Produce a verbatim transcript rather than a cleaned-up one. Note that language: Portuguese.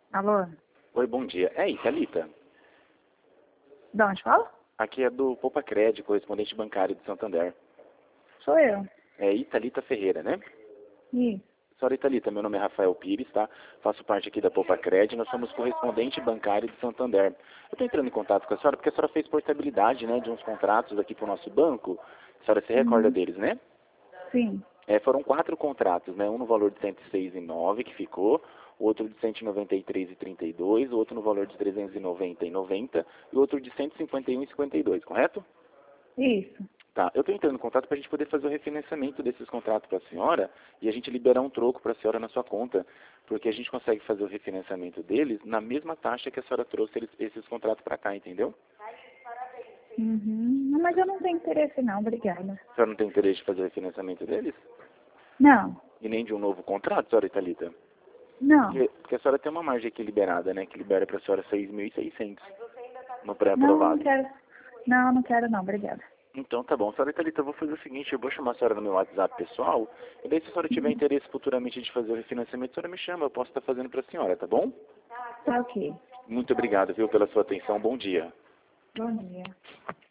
Alô? Oi, bom dia. É aí, Thalita? De onde fala? Aqui é do Poupa Cred, correspondente bancário de Santander. Sou eu. É Italita Ferreira, né? Isso. Senhora Italita, meu nome é Rafael Pires, tá? Faço parte aqui da Poupa Cred, nós somos correspondente bancário de Santander. Eu estou entrando em contato com a senhora porque a senhora fez portabilidade, né, de uns contratos aqui para o nosso banco. A senhora se recorda Uhum. deles, né? Sim. É, foram quatro contratos, né? Um no valor de cento e seis reais e nove centavos que ficou, o outro de cento e noventa e três reais e trinta e dois centavos, o outro no valor de trezentos e noventa reais e noventa centavos e o outro de cento e cinquenta e um reais e cinquenta e dois centavos, correto? Isso. Tá, eu estou entrando em contato para a gente poder fazer o refinanciamento desses contratos para a senhora e a gente liberar um troco para a senhora na sua conta, porque a gente consegue fazer o refinanciamento deles na mesma taxa que a senhora trouxe eles- esses contratos para cá, entendeu? Uhum. Não, mas eu não tenho interesse não, obrigada. A senhora não tem interesse de fazer o refinanciamento deles? Não. E nem de um novo contrato, senhora Italita? Não. Porque, porque a senhora tem uma margem aqui liberada, né, que libera para a senhora seis mil e seiscentos no Não, não pré-aprovado. quero. Não, não quero não, obrigada. Então tá bom, senhora Italita, eu vou fazer o seguinte, eu vou chamar a senhora no meu WhatsApp pessoal, e daí se a senhora tiver interesse futuramente de fazer o refinanciamento, a senhora me chama, eu posso estar fazendo para a senhora, tá bom? Tá ok. Muito obrigado, viu, pela sua atenção, bom dia. Bom dia.